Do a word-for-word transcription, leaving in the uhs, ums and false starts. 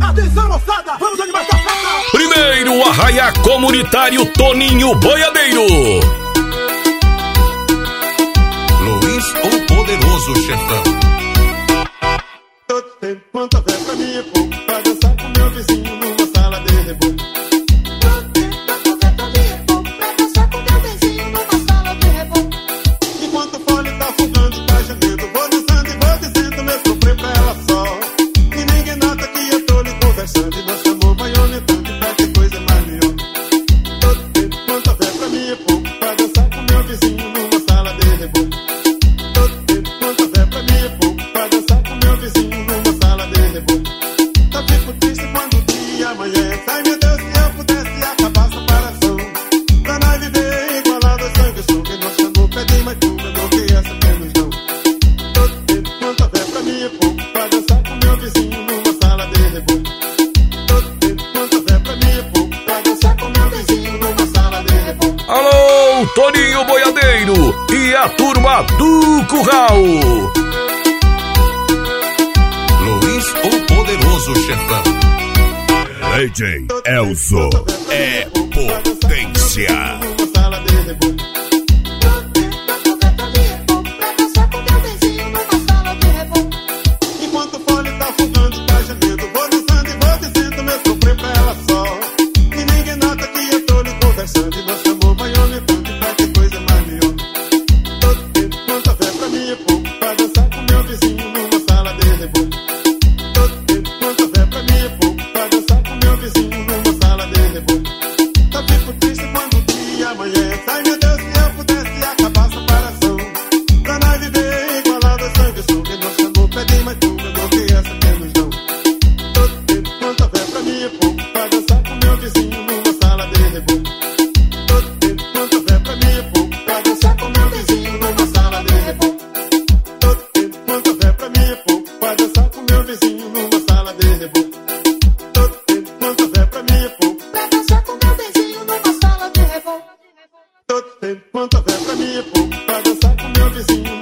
Atenção, moçada, vamos animar essa festa. Primeiro arraiá comunitário Toninho Boiadeiro. Luiz, o poderoso chefão. Todo tempo quanto houver pra mim é pouco, pra dançar com meu vizinho numa sala de reboco. Todo tempo quanto houver pra mim é pouco, pra dançar com meu vizinho numa sala de reboco. Enquanto o fole tá fugando e tá gemendo, vou dançando e vou dizendo meu sofrer pra ela só. E ninguém nota que eu tô lhe conversando, e nosso amor vai aumentando e pra que coisa mais melhor. Todo tempo quanto houver pra mim é pouco, pra dançar com meu vizinho numa sala de reboco. Todo tempo quanto houver pra mim é pouco, pra dançar com meu vizinho numa sala de reboco. Só fico triste quando o dia amanhece. Ai meu Deus, se eu pudesse acabar essa separação, pra nós viver igualado a sangue sou. Quem nos chamou pede mais tudo, não que essa temos não. Todo tempo quanto houver pra mim é pouco, pra dançar com meu vizinho numa sala de reboco. Todo tempo quanto houver pra mim é pouco, pra dançar com meu vizinho numa sala de reboco. Alô, Toninho Boiadeiro e a turma do Curral. Luiz, o poderoso chefão. D J Elzo é potência. Numa sala de reboco. Todo tempo quanto houver pra mim é pouco, pra dançar com meu vizinho numa sala de reboco. Enquanto o fole tá fugando e tá gemendo, vou dançando e vou dizendo meu sofrer pra ela só. E ninguém nota que eu tô lhe conversando, e nosso amor vai aumentando e pra que coisa mais melhor. Todo tempo quanto houver pra mim é pouco, pra dançar com meu vizinho numa sala de reboco. Todo tempo quanto houver pra mim é pouco, pra dançar com meu vizinho numa sala de reboco. Só fico triste quando o dia amanhece. Ai meu Deus, se eu pudesse acabar essa separação, pra nós viver igualado a sangue sou. Quem nos chamou pede mais tudo, não que essa temos não. Todo tempo quanto houver pra mim é pouco, pra dançar com meu vizinho numa sala de reboco. Todo tempo quanto houver pra mim é pouco, pra dançar com meu vizinho numa sala de reboco. Todo tempo quanto houver pra mim é pouco, pra dançar com meu vizinho numa sala de reboco. Todo tempo quanto houver pra mim é pouco, pra dançar com meu vizinho numa sala de reboco. Todo tempo quanto houver pra mim é pouco, pra dançar com meu vizinho